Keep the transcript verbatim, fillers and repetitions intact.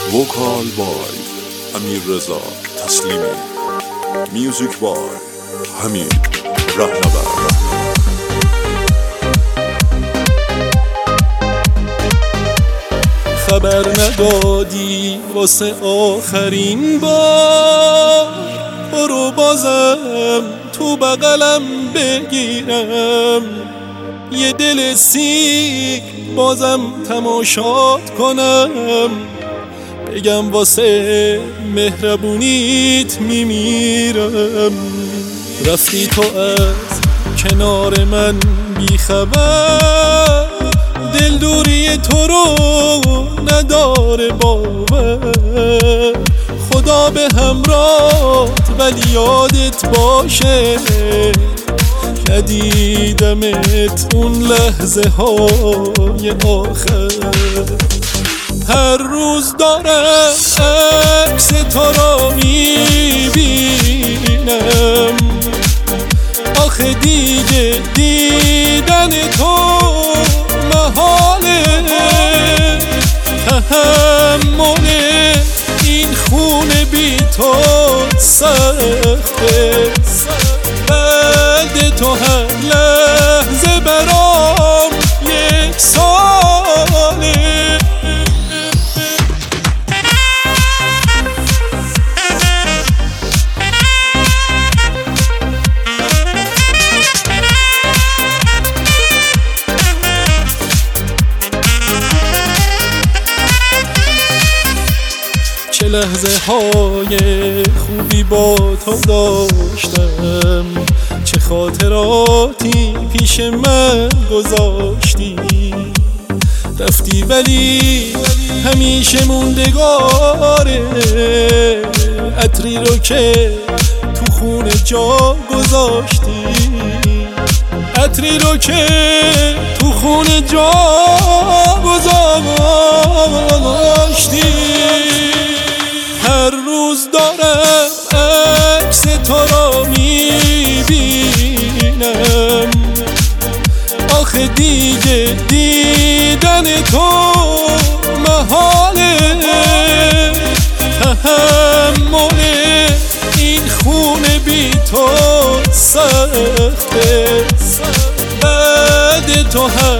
وکال بای امیر رضا تسلیمی، میوزیک بای حمید رهنورد. خبر ندادی واسه آخرین بار، برو بازم تو بغلم بگیرم، یه دل سیر بازم تماشات کنم، بگم واسه مهربونیت میمیرم. رفتی تو از کنار من بی خبر، دل دوری تو رو نداره باور، خدا به همراهت ولی یادت باشه، ندیدمت اون لحظه های آخر. هر روز دارم عکس تو رو میبینم، آخه دیگه دیدن تو محاله، تحمل این خونه بی تو سخته، بعد تو هر لحظه برام یک ساله. چه لحظه های خوبی با تو داشتم، چه خاطراتی پیش من گذاشتی، رفتی ولی همیشه موندگاره، عطری رو که تو خونه جا گذاشتی، عطری رو که تو خونه جا گذاشتی. هر روز دارم عکس تو رو میبینم، آخه دیگه دیدن تو محاله، تحمل این خونه بی تو سخته، بعد تو هر